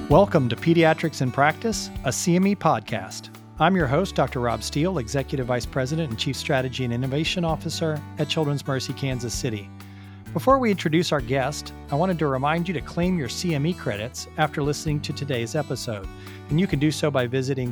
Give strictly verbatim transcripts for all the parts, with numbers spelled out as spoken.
Welcome to Pediatrics in Practice, a C M E podcast. I'm your host, Doctor Rob Steele, Executive Vice President and Chief Strategy and Innovation Officer at Children's Mercy Kansas City. Before we introduce our guest, I wanted to remind you to claim your C M E credits after listening to today's episode. And you can do so by visiting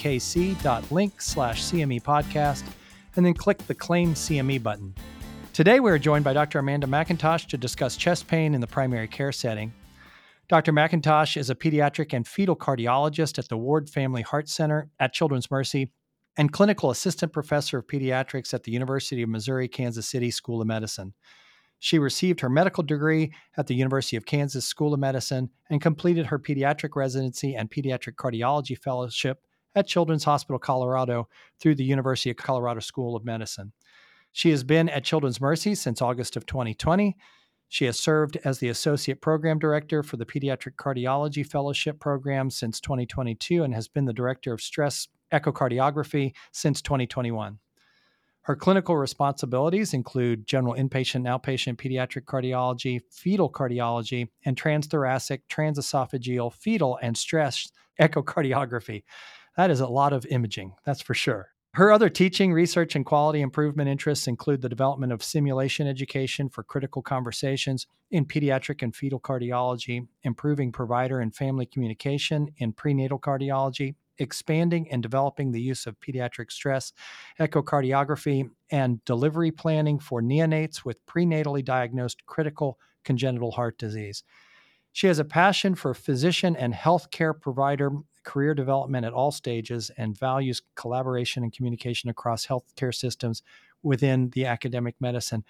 cmkc.link slash CME podcast and then click the Claim C M E button. Today, we are joined by Doctor Amanda McIntosh to discuss chest pain in the primary care setting. Doctor McIntosh is a pediatric and fetal cardiologist at the Ward Family Heart Center at Children's Mercy and clinical assistant professor of pediatrics at the University of Missouri Kansas City School of Medicine. She received her medical degree at the University of Kansas School of Medicine and completed her pediatric residency and pediatric cardiology fellowship at Children's Hospital Colorado through the University of Colorado School of Medicine. She has been at Children's Mercy since August of twenty twenty. She has served as the Associate Program Director for the Pediatric Cardiology Fellowship Program since twenty twenty-two and has been the Director of Stress Echocardiography since twenty twenty-one. Her clinical responsibilities include general inpatient and outpatient pediatric cardiology, fetal cardiology, and transthoracic, transesophageal, fetal, and stress echocardiography. That is a lot of imaging, that's for sure. Her other teaching, research, and quality improvement interests include the development of simulation education for critical conversations in pediatric and fetal cardiology, improving provider and family communication in prenatal cardiology, expanding and developing the use of pediatric stress echocardiography, and delivery planning for neonates with prenatally diagnosed critical congenital heart disease. She has a passion for physician and healthcare provider career development at all stages and values collaboration and communication across healthcare systems within the academic medicine.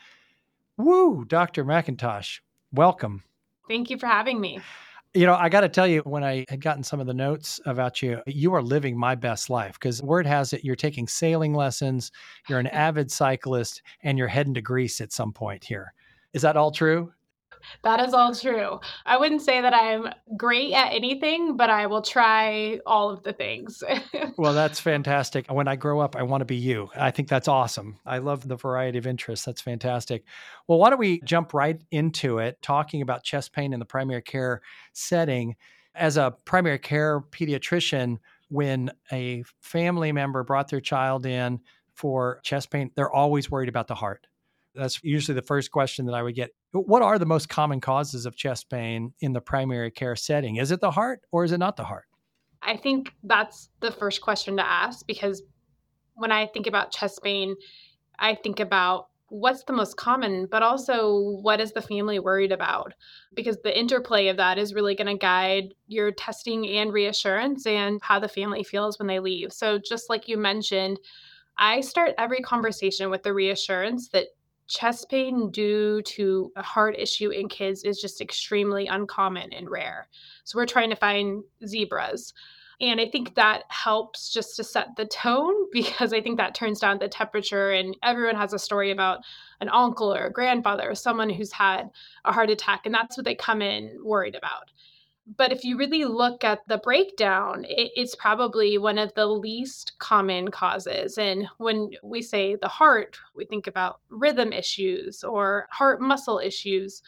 Woo, Doctor McIntosh, welcome. Thank you for having me. You know, I got to tell you, when I had gotten some of the notes about you, you are living my best life because word has it you're taking sailing lessons, you're an avid cyclist, and you're heading to Greece at some point here. Is that all true? That is all true. I wouldn't say that I'm great at anything, but I will try all of the things. Well, that's fantastic. When I grow up, I want to be you. I think that's awesome. I love the variety of interests. That's fantastic. Well, why don't we jump right into it, talking about chest pain in the primary care setting. As a primary care pediatrician, when a family member brought their child in for chest pain, they're always worried about the heart. That's usually the first question that I would get. What are the most common causes of chest pain in the primary care setting? Is it the heart or is it not the heart? I think that's the first question to ask because when I think about chest pain, I think about what's the most common, but also what is the family worried about? Because the interplay of that is really going to guide your testing and reassurance and how the family feels when they leave. So just like you mentioned, I start every conversation with the reassurance that chest pain due to a heart issue in kids is just extremely uncommon and rare. So we're trying to find zebras. And I think that helps just to set the tone because I think that turns down the temperature and everyone has a story about an uncle or a grandfather or someone who's had a heart attack. And that's what they come in worried about. But if you really look at the breakdown, it, it's probably one of the least common causes. And when we say the heart, we think about rhythm issues or heart muscle issues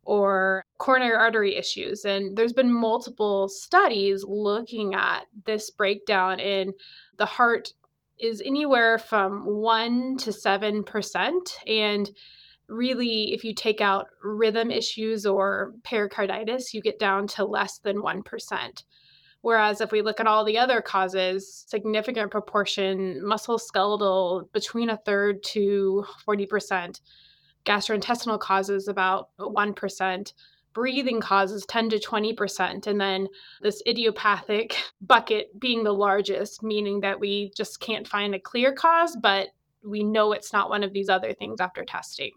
or coronary artery issues. And there's been multiple studies looking at this breakdown in the heart is anywhere from one to seven percent. And really, if you take out rhythm issues or pericarditis, you get down to less than one percent. Whereas if we look at all the other causes, significant proportion, musculoskeletal, between a third to forty percent, gastrointestinal causes about one percent, breathing causes ten to twenty percent, and then this idiopathic bucket being the largest, meaning that we just can't find a clear cause, but we know it's not one of these other things after testing.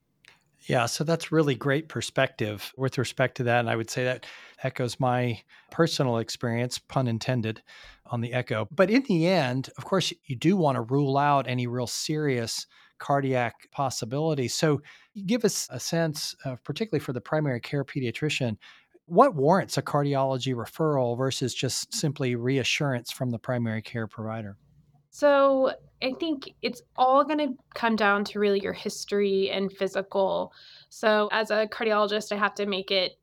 Yeah, so that's really great perspective with respect to that. And I would say that echoes my personal experience, pun intended, on the echo. But in the end, of course, you do want to rule out any real serious cardiac possibilities. So give us a sense, of, particularly for the primary care pediatrician, what warrants a cardiology referral versus just simply reassurance from the primary care provider? So I think it's all going to come down to really your history and physical. So as a cardiologist, I have to make it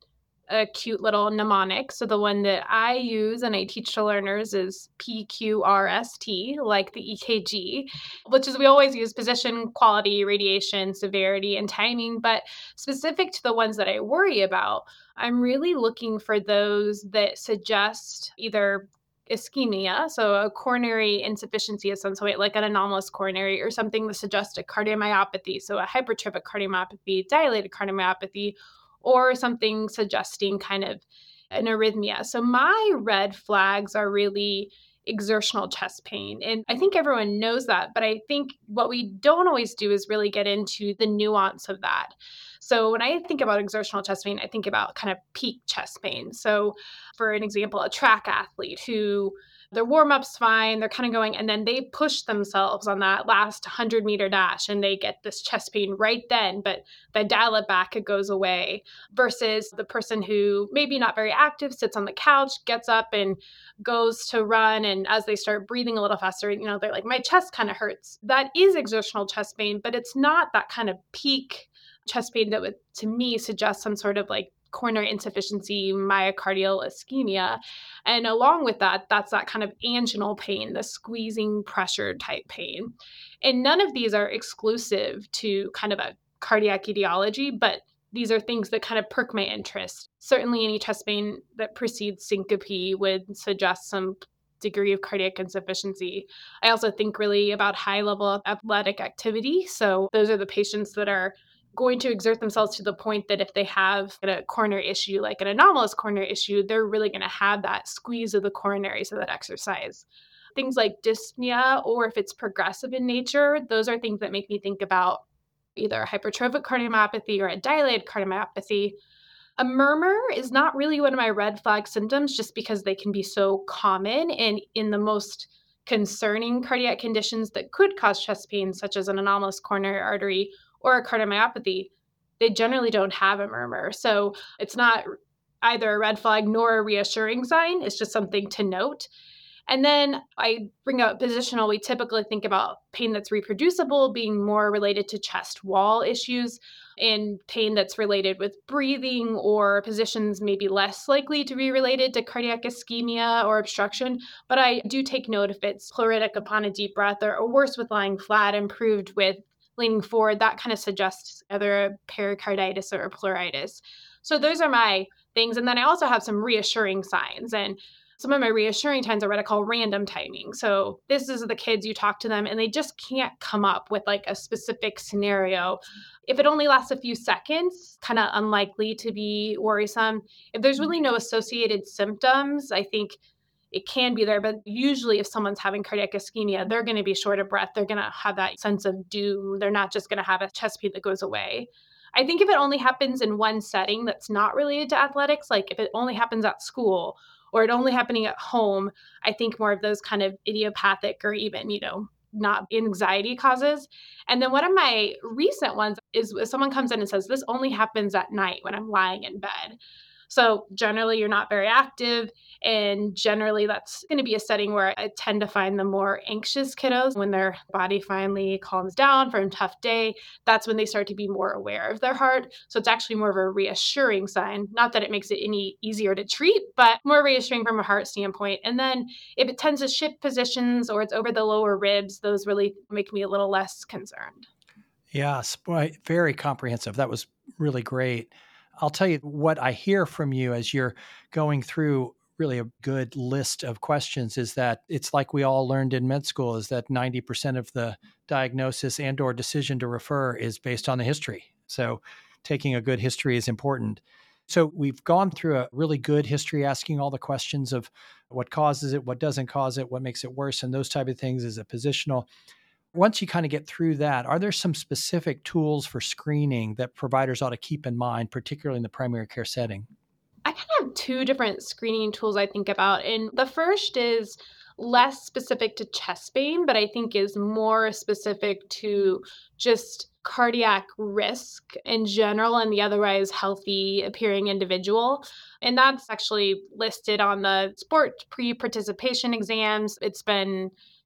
a cute little mnemonic. So the one that I use and I teach to learners is P Q R S T, like the E K G, which is we always use position, quality, radiation, severity, and timing. But specific to the ones that I worry about, I'm really looking for those that suggest either ischemia, so a coronary insufficiency of some sort, like an anomalous coronary, or something that suggests a cardiomyopathy, so a hypertrophic cardiomyopathy, dilated cardiomyopathy, or something suggesting kind of an arrhythmia. So my red flags are really exertional chest pain. And I think everyone knows that, but I think what we don't always do is really get into the nuance of that. So when I think about exertional chest pain, I think about kind of peak chest pain. So for an example, a track athlete who their warm-up's fine, they're kind of going, and then they push themselves on that last one hundred meter dash and they get this chest pain right then, but they dial it back, it goes away, versus the person who maybe not very active, sits on the couch, gets up and goes to run, and as they start breathing a little faster, you know, they're like, my chest kind of hurts. That is exertional chest pain, but it's not that kind of peak chest pain that would, to me, suggest some sort of like coronary insufficiency, myocardial ischemia. And along with that, that's that kind of anginal pain, the squeezing pressure type pain. And none of these are exclusive to kind of a cardiac etiology, but these are things that kind of perk my interest. Certainly any chest pain that precedes syncope would suggest some degree of cardiac insufficiency. I also think really about high level athletic activity. So those are the patients that are going to exert themselves to the point that if they have a coronary issue, like an anomalous coronary issue, they're really going to have that squeeze of the coronary, so that exercise. Things like dyspnea, or if it's progressive in nature, those are things that make me think about either a hypertrophic cardiomyopathy or a dilated cardiomyopathy. A murmur is not really one of my red flag symptoms just because they can be so common, and in the most concerning cardiac conditions that could cause chest pain, such as an anomalous coronary artery or a cardiomyopathy, they generally don't have a murmur. So it's not either a red flag nor a reassuring sign. It's just something to note. And then I bring up positional. We typically think about pain that's reproducible being more related to chest wall issues, and pain that's related with breathing or positions maybe less likely to be related to cardiac ischemia or obstruction. But I do take note if it's pleuritic upon a deep breath, or, or worse with lying flat, improved with leaning forward. That kind of suggests either a pericarditis or a pleuritis. So those are my things. And then I also have some reassuring signs. And some of my reassuring signs are what I call random timing. So this is the kids, you talk to them and they just can't come up with like a specific scenario. If it only lasts a few seconds, kind of unlikely to be worrisome. If there's really no associated symptoms, I think it can be there, but usually if someone's having cardiac ischemia, they're going to be short of breath. They're going to have that sense of doom. They're not just going to have a chest pain that goes away. I think if it only happens in one setting that's not related to athletics, like if it only happens at school or it only happening at home, I think more of those kind of idiopathic or even, you know, not anxiety causes. And then one of my recent ones is if someone comes in and says, this only happens at night when I'm lying in bed. So generally you're not very active, and generally that's going to be a setting where I tend to find the more anxious kiddos when their body finally calms down from a tough day. That's when they start to be more aware of their heart. So it's actually more of a reassuring sign, not that it makes it any easier to treat, but more reassuring from a heart standpoint. And then if it tends to shift positions or it's over the lower ribs, those really make me a little less concerned. Yes, boy, very comprehensive. That was really great. I'll tell you what I hear from you as you're going through really a good list of questions is that it's like we all learned in med school, is that ninety percent of the diagnosis and or decision to refer is based on the history. So taking a good history is important. So we've gone through a really good history, asking all the questions of what causes it, what doesn't cause it, what makes it worse, and those type of things as a positional. Once you kind of get through that, are there some specific tools for screening that providers ought to keep in mind, particularly in the primary care setting? I kind of have two different screening tools I think about. And the first is less specific to chest pain, but I think is more specific to just cardiac risk in general and the otherwise healthy appearing individual. And that's actually listed on the sport pre-participation exams. It's been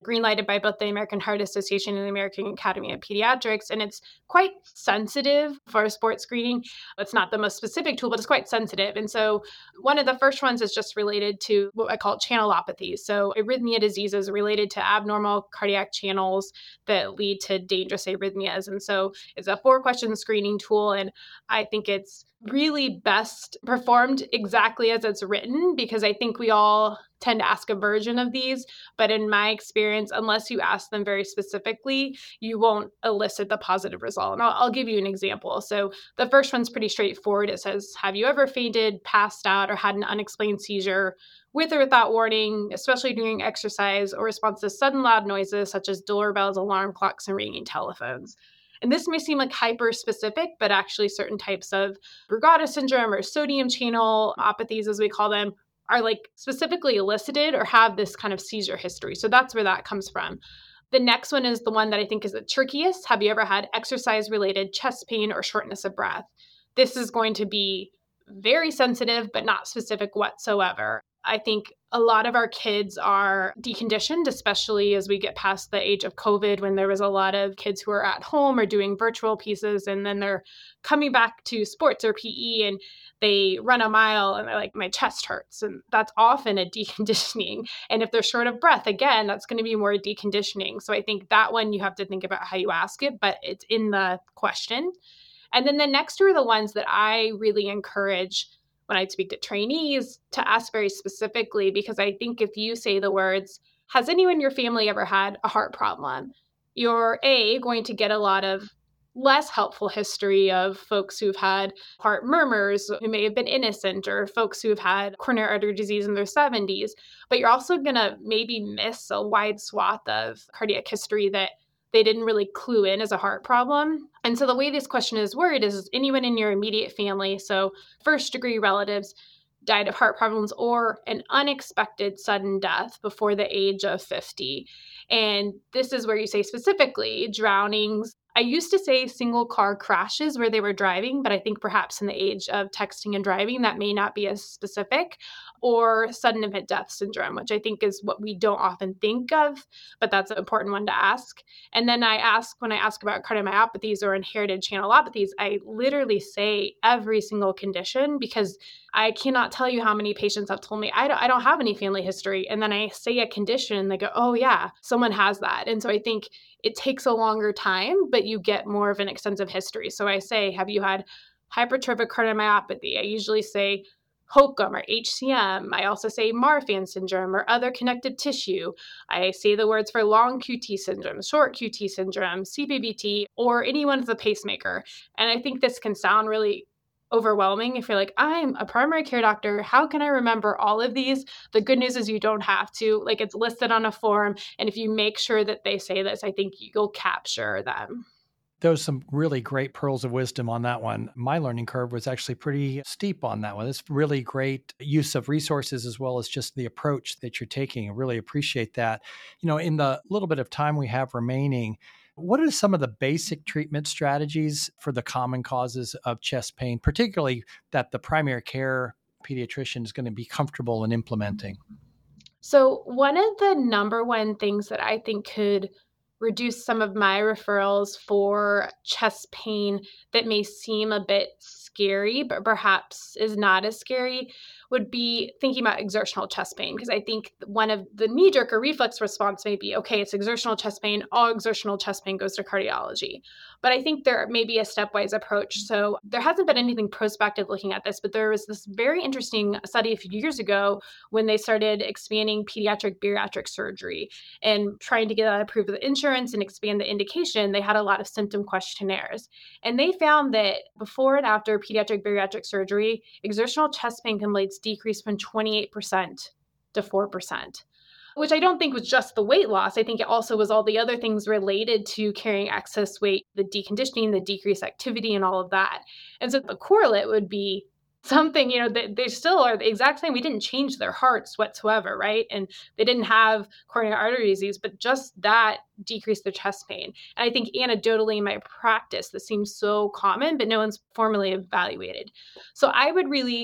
green lighted by both the American Heart Association and the American Academy of Pediatrics. And it's quite sensitive for sports screening. It's not the most specific tool, but it's quite sensitive. And so one of the first ones is just related to what I call channelopathies. So arrhythmia diseases related to abnormal cardiac channels that lead to dangerous arrhythmias. And so it's a four question screening tool. And I think it's really best performed exactly as it's written, because I think we all tend to ask a version of these. But in my experience, unless you ask them very specifically, you won't elicit the positive result. And I'll, I'll give you an example. So the first one's pretty straightforward. It says, have you ever fainted, passed out, or had an unexplained seizure with or without warning, especially during exercise, or response to sudden loud noises such as doorbells, alarm clocks, and ringing telephones? And this may seem like hyper specific, but actually certain types of Brugada syndrome or sodium channel apathies, as we call them, are like specifically elicited or have this kind of seizure history. So that's where that comes from. The next one is the one that I think is the trickiest. Have you ever had exercise related chest pain or shortness of breath? This is going to be very sensitive, but not specific whatsoever. I think a lot of our kids are deconditioned, especially as we get past the age of COVID, when there was a lot of kids who are at home or doing virtual pieces, and then they're coming back to sports or P E and they run a mile and they're like, my chest hurts. And that's often a deconditioning. And if they're short of breath, again, that's going to be more deconditioning. So I think that one you have to think about how you ask it, but it's in the question. And then the next two are the ones that I really encourage when I speak to trainees to ask very specifically, because I think if you say the words, has anyone in your family ever had a heart problem? You're A, going to get a lot of less helpful history of folks who've had heart murmurs who may have been innocent, or folks who've had coronary artery disease in their seventies. But you're also going to maybe miss a wide swath of cardiac history that they didn't really clue in as a heart problem. And so the way this question is worded is anyone in your immediate family, so first degree relatives, died of heart problems or an unexpected sudden death before the age of fifty. And this is where you say specifically drownings. I used to say single car crashes where they were driving, but I think perhaps in the age of texting and driving, that may not be as specific, or sudden event death syndrome, which I think is what we don't often think of, but that's an important one to ask. And then I ask, when I ask about cardiomyopathies or inherited channelopathies, I literally say every single condition, because I cannot tell you how many patients have told me, I don't, I don't have any family history. And then I say a condition and they go, oh yeah, someone has that. And so I think it takes a longer time, but you get more of an extensive history. So I say, have you had hypertrophic cardiomyopathy? I usually say HOCM or H C M. I also say Marfan syndrome or other connective tissue. I say the words for long Q T syndrome, short Q T syndrome, C P V T, or anyone with a pacemaker. And I think this can sound really overwhelming if you're like, I'm a primary care doctor, how can I remember all of these? The good news is you don't have to. Like, it's listed on a form, and if you make sure that they say this, I think you'll capture them. There's some really great pearls of wisdom on that one. My learning curve was actually pretty steep on that one. It's really great use of resources as well as just the approach that you're taking. I really appreciate that. You know, in the little bit of time we have remaining, what are some of the basic treatment strategies for the common causes of chest pain, particularly that the primary care pediatrician is going to be comfortable in implementing? So one of the number one things that I think could reduce some of my referrals for chest pain that may seem a bit scary, but perhaps is not as scary, would be thinking about exertional chest pain. Because I think one of the knee jerk or reflex response may be, okay, it's exertional chest pain. All exertional chest pain goes to cardiology. But I think there may be a stepwise approach. So there hasn't been anything prospective looking at this, but there was this very interesting study a few years ago when they started expanding pediatric bariatric surgery and trying to get that approved with insurance and expand the indication. They had a lot of symptom questionnaires. And they found that before and after pediatric bariatric surgery, exertional chest pain complaints decreased from twenty-eight percent to four percent, which I don't think was just the weight loss. I think it also was all the other things related to carrying excess weight, the deconditioning, the decreased activity, and all of that. And so the correlate would be something, you know, they, they still are the exact same. We didn't change their hearts whatsoever, right? And they didn't have coronary artery disease, but just that decreased their chest pain. And I think anecdotally in my practice, this seems so common, but no one's formally evaluated. So I would really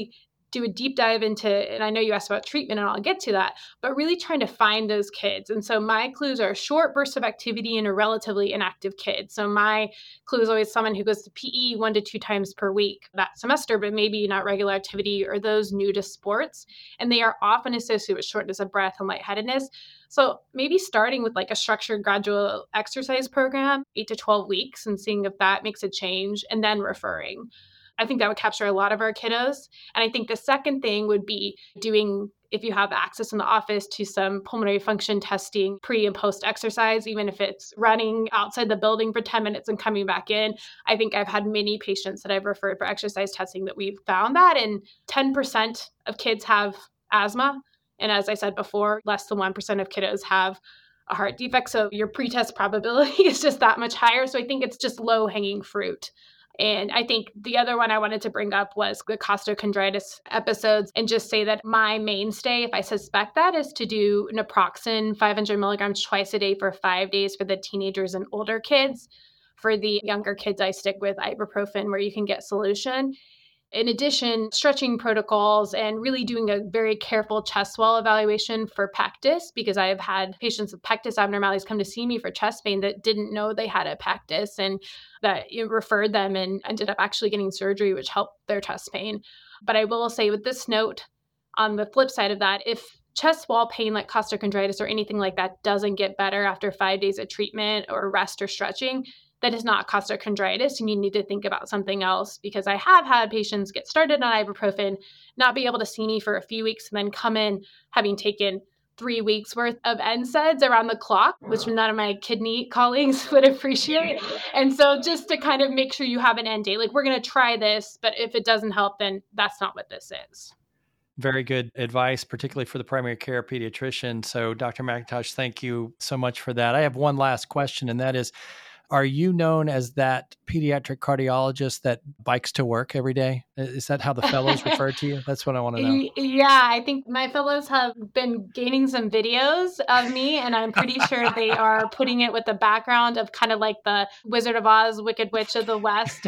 do a deep dive into, and I know you asked about treatment and I'll get to that, but really trying to find those kids. And so my clues are short bursts of activity in a relatively inactive kid. So my clue is always someone who goes to P E one to two times per week that semester, but maybe not regular activity, or those new to sports. And they are often associated with shortness of breath and lightheadedness. So maybe starting with like a structured gradual exercise program, eight to twelve weeks, and seeing if that makes a change, and then referring. I think that would capture a lot of our kiddos. And I think the second thing would be doing, if you have access in the office, to some pulmonary function testing pre and post exercise, even if it's running outside the building for ten minutes and coming back in. I think I've had many patients that I've referred for exercise testing that we've found that, and ten percent of kids have asthma. And as I said before, less than one percent of kiddos have a heart defect. So your pretest probability is just that much higher. So I think it's just low hanging fruit. And I think the other one I wanted to bring up was the costochondritis episodes, and just say that my mainstay, if I suspect that, is to do naproxen five hundred milligrams twice a day for five days for the teenagers and older kids. For the younger kids, I stick with ibuprofen where you can get solution. In addition, stretching protocols and really doing a very careful chest wall evaluation for pectus, because I have had patients with pectus abnormalities come to see me for chest pain that didn't know they had a pectus, and that it referred them and ended up actually getting surgery, which helped their chest pain. But I will say with this note, on the flip side of that, if chest wall pain like costochondritis or anything like that doesn't get better after five days of treatment or rest or stretching, that is not costochondritis, and you need to think about something else. Because I have had patients get started on ibuprofen, not be able to see me for a few weeks, and then come in having taken three weeks worth of N SAIDs around the clock, which none of my kidney colleagues would appreciate. And so just to kind of make sure you have an end date, like, we're going to try this, but if it doesn't help, then that's not what this is. Very good advice, particularly for the primary care pediatrician. So Doctor McIntosh, thank you so much for that. I have one last question, and that is, are you known as that pediatric cardiologist that bikes to work every day? Is that how the fellows refer to you? That's what I want to know. Yeah, I think my fellows have been gaining some videos of me, and I'm pretty sure they are putting it with the background of kind of like the Wizard of Oz, Wicked Witch of the West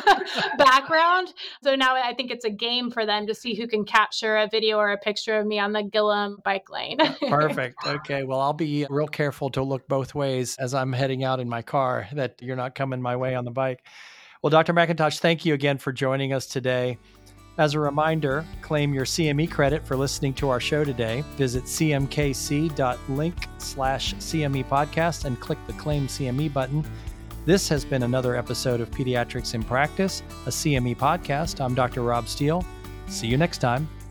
background. So now I think it's a game for them to see who can capture a video or a picture of me on the Gillum bike lane. Perfect. Okay. Well, I'll be real careful to look both ways as I'm heading out in my car, that you're not coming my way on the bike. Well, Doctor McIntosh, thank you again for joining us today. As a reminder, claim your C M E credit for listening to our show today. Visit cmkc.link slash CME podcast and click the Claim C M E button. This has been another episode of Pediatrics in Practice, a C M E podcast. I'm Doctor Rob Steele. See you next time.